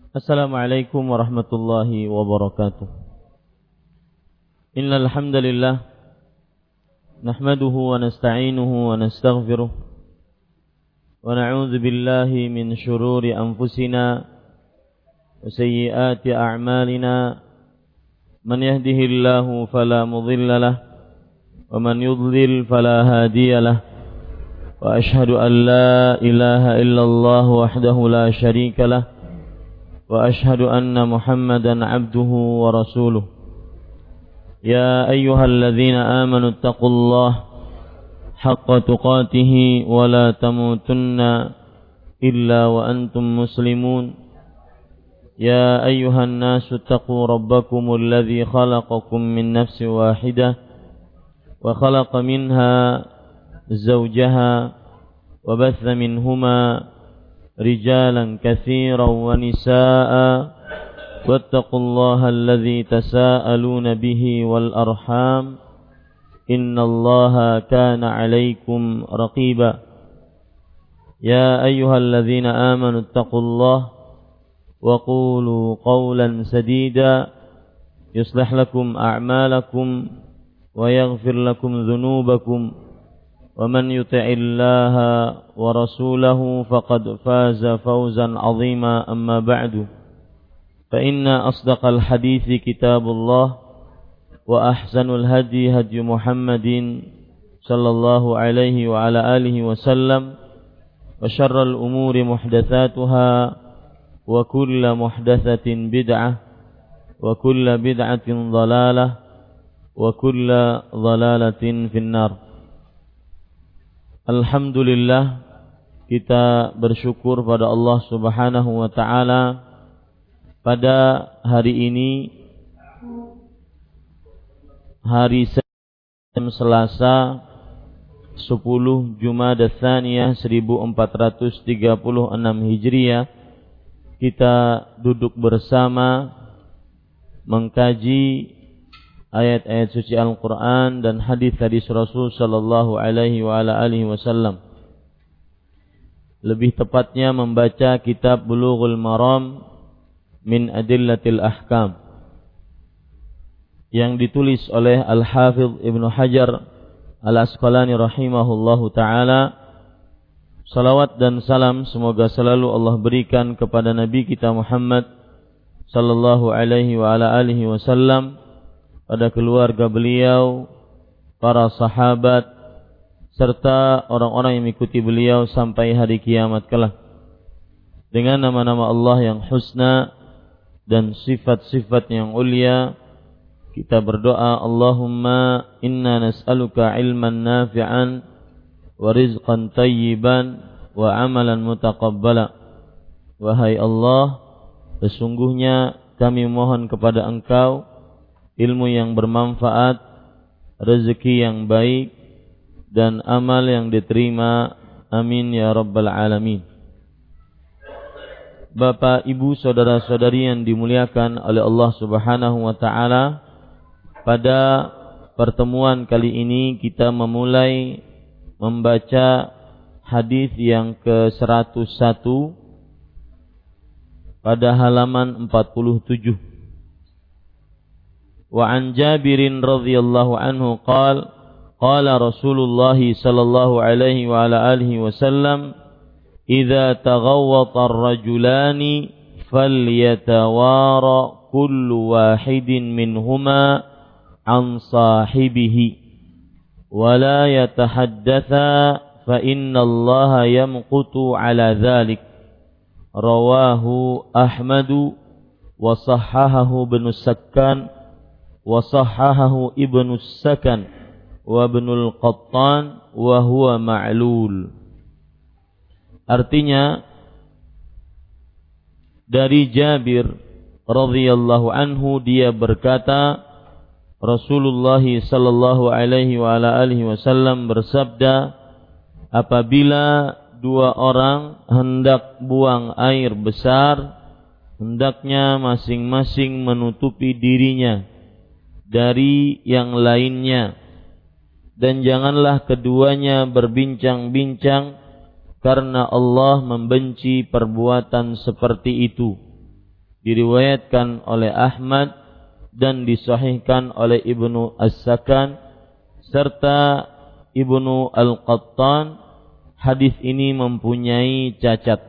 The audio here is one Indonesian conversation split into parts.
Assalamualaikum warahmatullahi wabarakatuh. Innal hamdalillah nahmaduhu wa nasta'inuhu wa nastaghfiruh wa na'udzu billahi min shururi anfusina wa sayyiati a'malina. Man yahdihillahu fala mudilla lahu wa man yudlil fala hadiya lahu. Wa ashhadu an la ilaha illallah wahdahu la syarika lahu وأشهد أن محمدا عبده ورسوله. يا أيها الذين آمنوا اتقوا الله حق تقاته ولا تموتن إلا وأنتم مسلمون. يا أيها الناس اتقوا ربكم الذي خلقكم من نفس واحدة وخلق منها زوجها وبث منهما رجالا كثيرا ونساء واتقوا الله الذي تساءلون به والأرحام إن الله كان عليكم رقيبا. يا أيها الذين آمنوا اتقوا الله وقولوا قولا سديدا يصلح لكم أعمالكم ويغفر لكم ذنوبكم ومن يطع الله ورسوله فقد فاز فوزا عظيما. أما بعد فإن أصدق الحديث كتاب الله وأحسن الهدي هدي محمد صلى الله عليه وعلى آله وسلم وشر الأمور محدثاتها وكل محدثة بدعة وكل بدعة ضلالة وكل ضلالة في النار. Alhamdulillah, kita bersyukur pada Allah Subhanahu wa ta'ala pada hari ini, hari Selasa 10 Jumada Tsaniyah 1436 Hijriah, kita duduk bersama mengkaji ayat-ayat suci Al-Quran dan hadis-hadis Rasul sallallahu alaihi wa ala alihi wasallam. Lebih tepatnya membaca kitab Bulughul Maram min Adillatil Ahkam yang ditulis oleh Al-Hafidh Ibnu Hajar Al-Asqalani rahimahullahu ta'ala. Salawat dan salam semoga selalu Allah berikan kepada Nabi kita Muhammad sallallahu alaihi wa ala alihi wasallam, pada keluarga beliau, para sahabat, serta orang-orang yang mengikuti beliau sampai hari kiamat kelak. Dengan nama-nama Allah yang husna dan sifat-sifat yang ulia, kita berdoa, Allahumma inna nas'aluka ilman nafi'an wa rizqan tayyiban wa amalan mutaqabbala. Wahai Allah, sesungguhnya kami mohon kepada Engkau ilmu yang bermanfaat, rezeki yang baik, dan amal yang diterima. Amin ya rabbal alamin. Bapak, ibu, saudara-saudari yang dimuliakan oleh Allah Subhanahu wa ta'ala, pada pertemuan kali ini kita memulai membaca hadis yang ke-101 pada halaman 47. وعن جابر رضي الله عنه قال قال رسول الله صلى الله عليه وعلى آله وسلم إذا تغوط الرجلان فليتوارى كل واحد منهما عن صاحبه ولا يتحدثا فإن الله يمقت على ذلك. رواه أحمد وصححه ابن السكان وصححه ابن السكن وابن القطان وهو معلول. Artinya, dari Jabir radhiyallahu anhu, dia berkata, Rasulullah sallallahu alaihi wa ala alihi wasallam bersabda, apabila dua orang hendak buang air besar, hendaknya masing-masing menutupi dirinya dari yang lainnya, dan janganlah keduanya berbincang-bincang, karena Allah membenci perbuatan seperti itu. diriwayatkan oleh Ahmad dan disahihkan oleh Ibnu As-Sakan serta Ibnu Al-Qattan. Hadis ini mempunyai cacat.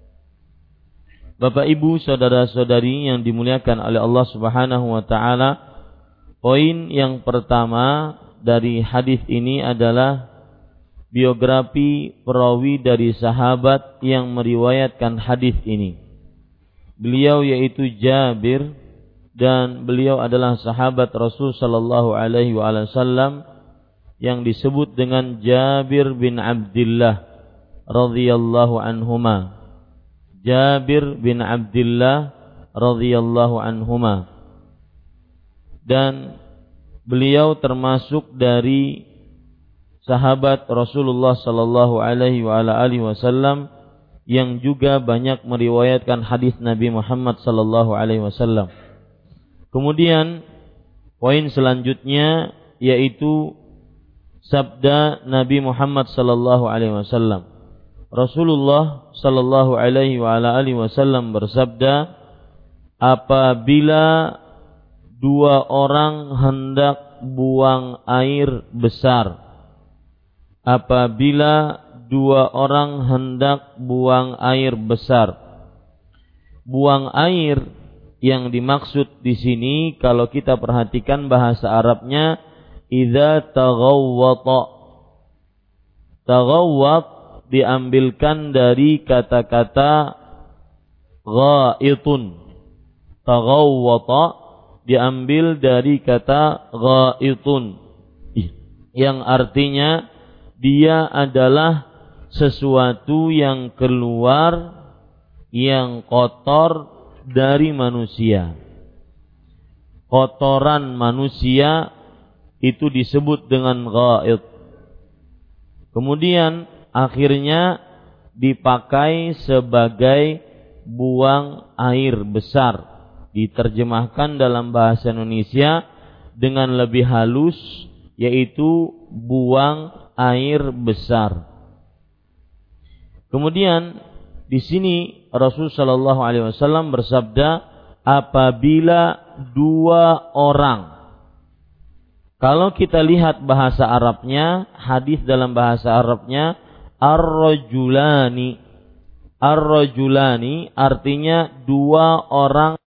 Bapak Ibu, saudara-saudari yang dimuliakan oleh Allah Subhanahu wa taala, poin yang pertama dari hadis ini adalah biografi perawi dari sahabat yang meriwayatkan hadis ini. Beliau yaitu Jabir, dan beliau adalah sahabat Rasul sallallahu alaihi wasallam yang disebut dengan Jabir bin Abdullah radhiyallahu anhuma. Jabir bin Abdullah radhiyallahu anhuma. Dan beliau termasuk dari sahabat Rasulullah sallallahu alaihi wasallam yang juga banyak meriwayatkan hadis Nabi Muhammad sallallahu alaihi wasallam. Kemudian poin selanjutnya yaitu sabda Nabi Muhammad sallallahu alaihi wasallam. Rasulullah sallallahu alaihi wasallam bersabda, apabila dua orang hendak buang air besar, apabila dua orang hendak buang air besar. Buang air yang dimaksud di sini kalau kita perhatikan bahasa Arabnya idza taghawwata. Taghawwat diambilkan dari kata-kata ghaitun. Taghawwata diambil dari kata ghaitun yang artinya dia adalah sesuatu yang keluar yang kotor dari manusia. Kotoran manusia itu disebut dengan ghaid. Kemudian akhirnya dipakai sebagai buang air besar. Diterjemahkan dalam bahasa Indonesia dengan lebih halus yaitu buang air besar. Kemudian di sini Rasul sallallahu alaihi wasallam bersabda, apabila dua orang. Kalau kita lihat bahasa Arabnya, hadis dalam bahasa Arabnya ar-rajulani. Ar-rajulani artinya dua orang